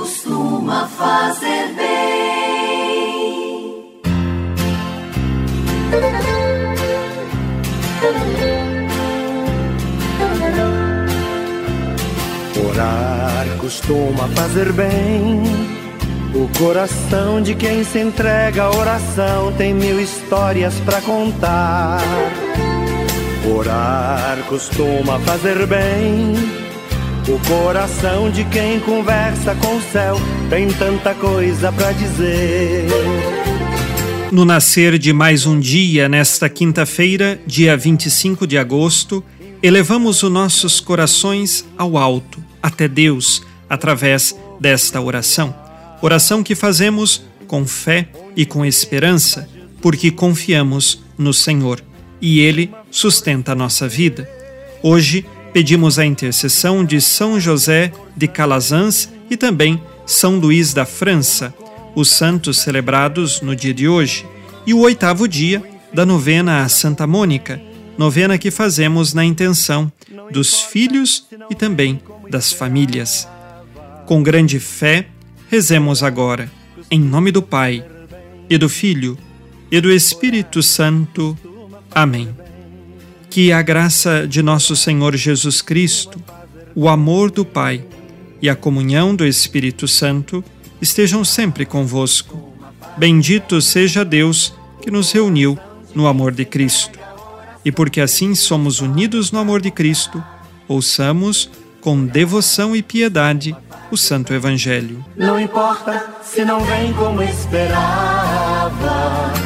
costuma fazer bem. Orar costuma fazer bem. O coração de quem se entrega à oração tem 1000 histórias pra contar. Orar costuma fazer bem. O coração de quem conversa com o céu tem tanta coisa pra dizer. No nascer de mais um dia, nesta quinta-feira, dia 25 de agosto, elevamos os nossos corações ao alto, até Deus, através desta oração. Oração que fazemos com fé e com esperança, porque confiamos no Senhor e Ele sustenta a nossa vida. Hoje, pedimos a intercessão de São José de Calazans e também São Luís da França, os santos celebrados no dia de hoje, e o 8º dia da novena a Santa Mônica, novena que fazemos na intenção dos filhos e também das famílias. Com grande fé, rezemos agora, em nome do Pai, e do Filho, e do Espírito Santo. Amém. Que a graça de nosso Senhor Jesus Cristo, o amor do Pai e a comunhão do Espírito Santo estejam sempre convosco. Bendito seja Deus que nos reuniu no amor de Cristo. E porque assim somos unidos no amor de Cristo, ouçamos com devoção e piedade o Santo Evangelho. Não importa se não vem como esperava,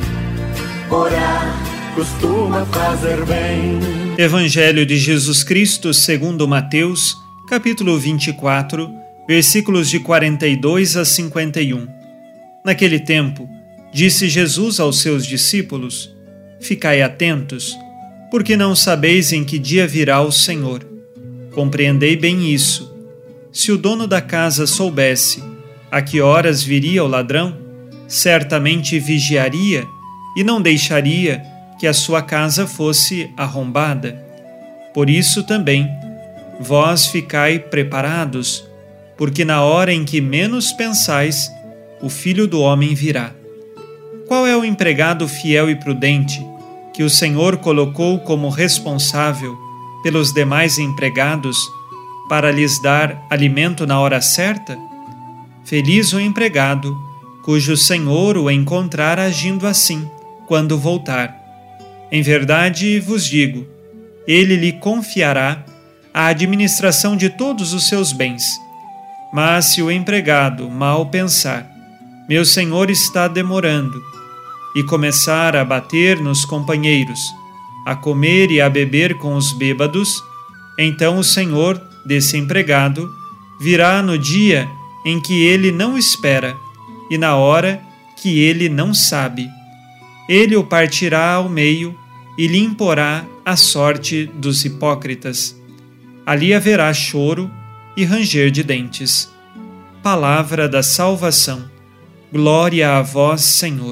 orar costuma fazer bem. Evangelho de Jesus Cristo segundo Mateus, capítulo 24, versículos de 42 a 51. Naquele tempo, disse Jesus aos seus discípulos: Ficai atentos, porque não sabeis em que dia virá o Senhor. Compreendei bem isso. Se o dono da casa soubesse a que horas viria o ladrão, certamente vigiaria e não deixaria que a sua casa fosse arrombada. Por isso também, vós ficai preparados, porque na hora em que menos pensais, o Filho do Homem virá. Qual é o empregado fiel e prudente que o Senhor colocou como responsável pelos demais empregados para lhes dar alimento na hora certa? Feliz o empregado cujo senhor o encontrar agindo assim quando voltar. Em verdade vos digo, ele lhe confiará a administração de todos os seus bens. Mas se o empregado mal pensar, meu senhor está demorando, e começar a bater nos companheiros, a comer e a beber com os bêbados, então o senhor desse empregado virá no dia em que ele não espera e na hora que ele não sabe. Ele o partirá ao meio e lhe imporá a sorte dos hipócritas. Ali haverá choro e ranger de dentes. Palavra da salvação. Glória a vós, Senhor.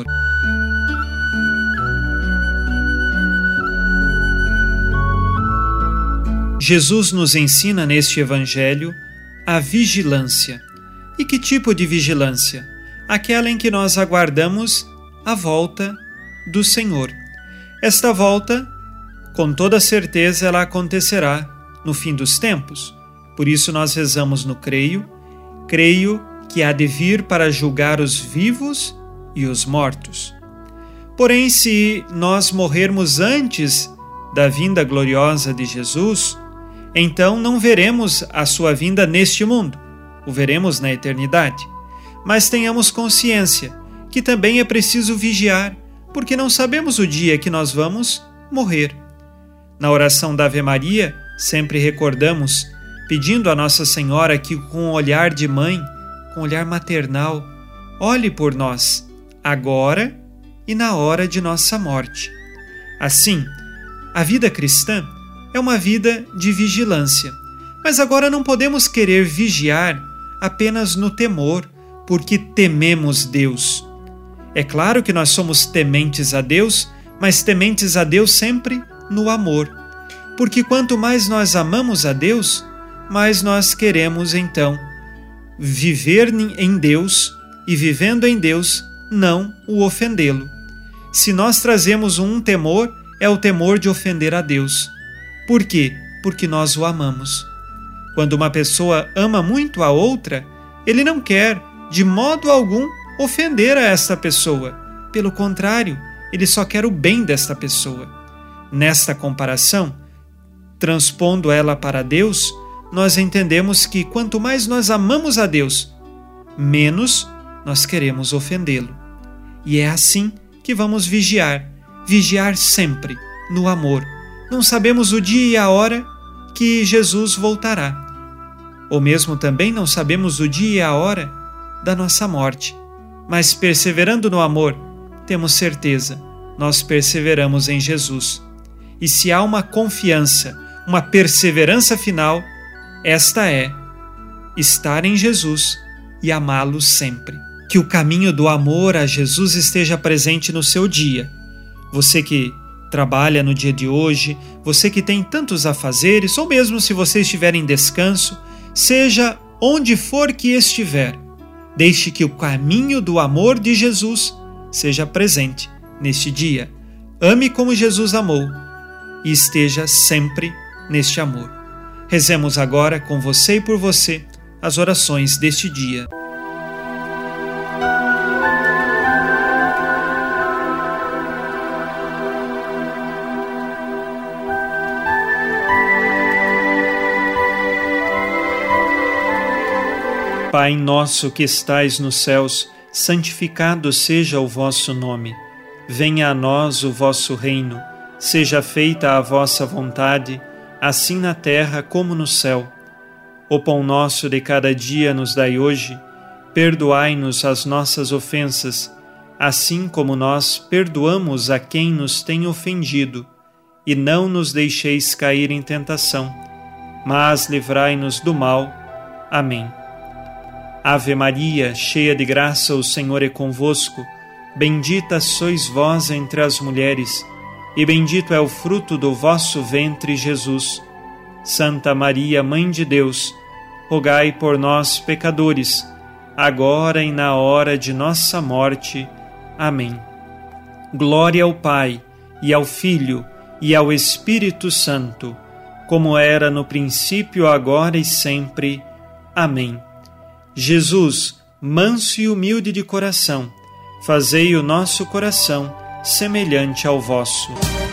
Jesus nos ensina neste Evangelho a vigilância. E que tipo de vigilância? Aquela em que nós aguardamos a volta do Senhor. Esta volta, com toda certeza, ela acontecerá no fim dos tempos. Por isso nós rezamos no creio que há de vir para julgar os vivos e os mortos. Porém, se nós morrermos antes da vinda gloriosa de Jesus, então não veremos a sua vinda neste mundo, o veremos na eternidade. Mas tenhamos consciência que também é preciso vigiar, porque não sabemos o dia que nós vamos morrer. Na oração da Ave Maria, sempre recordamos, pedindo a Nossa Senhora que com um olhar de mãe, com um olhar maternal, olhe por nós, agora e na hora de nossa morte. Assim, a vida cristã é uma vida de vigilância. Mas agora não podemos querer vigiar apenas no temor, porque tememos Deus. É claro que nós somos tementes a Deus, mas tementes a Deus sempre no amor. Porque quanto mais nós amamos a Deus, mais nós queremos então viver em Deus e, vivendo em Deus, não o ofendê-lo. Se nós trazemos um temor, é o temor de ofender a Deus. Por quê? Porque nós o amamos. Quando uma pessoa ama muito a outra, ele não quer, de modo algum, ofender a esta pessoa. Pelo contrário, ele só quer o bem desta pessoa. Nesta comparação, transpondo ela para Deus, nós entendemos que quanto mais nós amamos a Deus, menos nós queremos ofendê-lo. E é assim que vamos vigiar sempre no amor. Não sabemos o dia e a hora que Jesus voltará. Ou mesmo também não sabemos o dia e a hora da nossa morte. Mas perseverando no amor, temos certeza, nós perseveramos em Jesus. E se há uma confiança, uma perseverança final, esta é estar em Jesus e amá-lo sempre. Que o caminho do amor a Jesus esteja presente no seu dia. Você que trabalha no dia de hoje, você que tem tantos afazeres, ou mesmo se você estiver em descanso, seja onde for que estiver, deixe que o caminho do amor de Jesus seja presente neste dia. Ame como Jesus amou e esteja sempre neste amor. Rezemos agora com você e por você as orações deste dia. Pai nosso que estais nos céus, santificado seja o vosso nome. Venha a nós o vosso reino. Seja feita a vossa vontade, assim na terra como no céu. O pão nosso de cada dia nos dai hoje. Perdoai-nos as nossas ofensas, assim como nós perdoamos a quem nos tem ofendido. E não nos deixeis cair em tentação, mas livrai-nos do mal. Amém. Ave Maria, cheia de graça, o Senhor é convosco. Bendita sois vós entre as mulheres, e bendito é o fruto do vosso ventre, Jesus. Santa Maria, Mãe de Deus, rogai por nós, pecadores, agora e na hora de nossa morte. Amém. Glória ao Pai, e ao Filho, e ao Espírito Santo, como era no princípio, agora e sempre. Amém. Jesus, manso e humilde de coração, fazei o nosso coração semelhante ao vosso.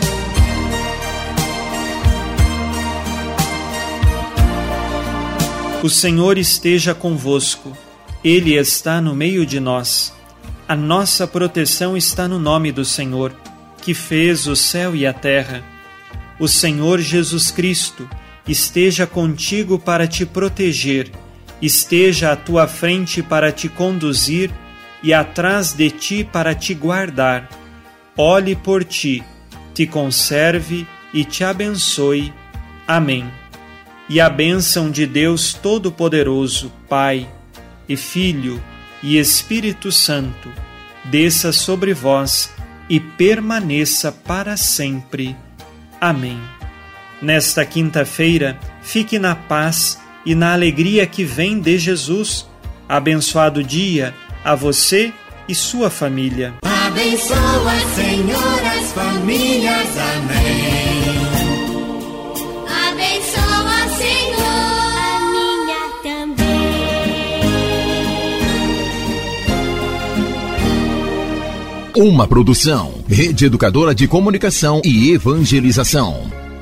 O Senhor esteja convosco, Ele está no meio de nós. A nossa proteção está no nome do Senhor, que fez o céu e a terra. O Senhor Jesus Cristo esteja contigo para te proteger, esteja à tua frente para te conduzir e atrás de ti para te guardar. Olhe por ti, te conserve e te abençoe. Amém. E a bênção de Deus Todo-Poderoso, Pai e Filho e Espírito Santo, desça sobre vós e permaneça para sempre. Amém. Nesta quinta-feira, fique na paz e na alegria que vem de Jesus. Abençoado dia a você e sua família. Abençoa, Senhor, as famílias. Amém. Abençoa, Senhor, a minha também. Uma produção, Rede Educadora de Comunicação e Evangelização.